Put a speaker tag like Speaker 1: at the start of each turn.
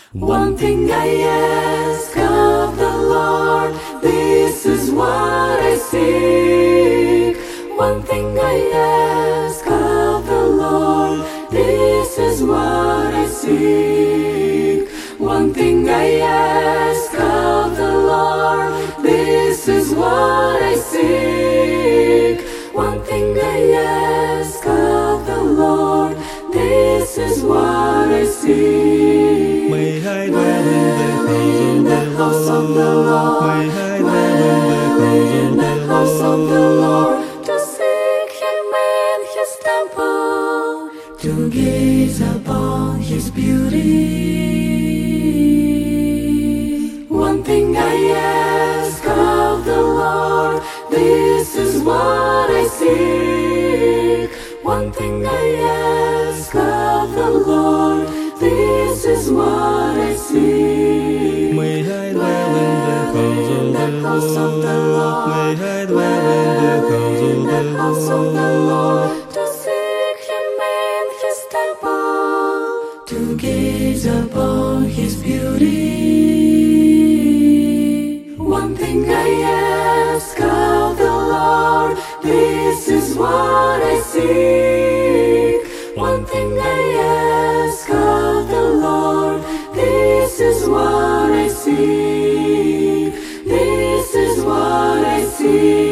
Speaker 1: One thing I ask of the Lord, this is what I seek. One thing I ask of the Lord, this is what I seek. One thing I ask of the Lord, this is what I seek. One thing I ask of the Lord, this is what I seek.
Speaker 2: May I dwell in the house of the Lord. May I dwell in the house of the Lord.
Speaker 1: To seek Him in His temple, to gaze upon His beauty. One thing I ask of the Lord, this is what I seek. One thing I ask of the Lord, this is what I seek.
Speaker 2: May I dwell in the house of the Lord. May I dwell in the house of the Lord.
Speaker 1: To seek Him in His temple, to gaze upon His beauty. One thing I ask of the Lord, this is what I seek. One thing I ask of the Lord, this is what I seek. This is what I seek.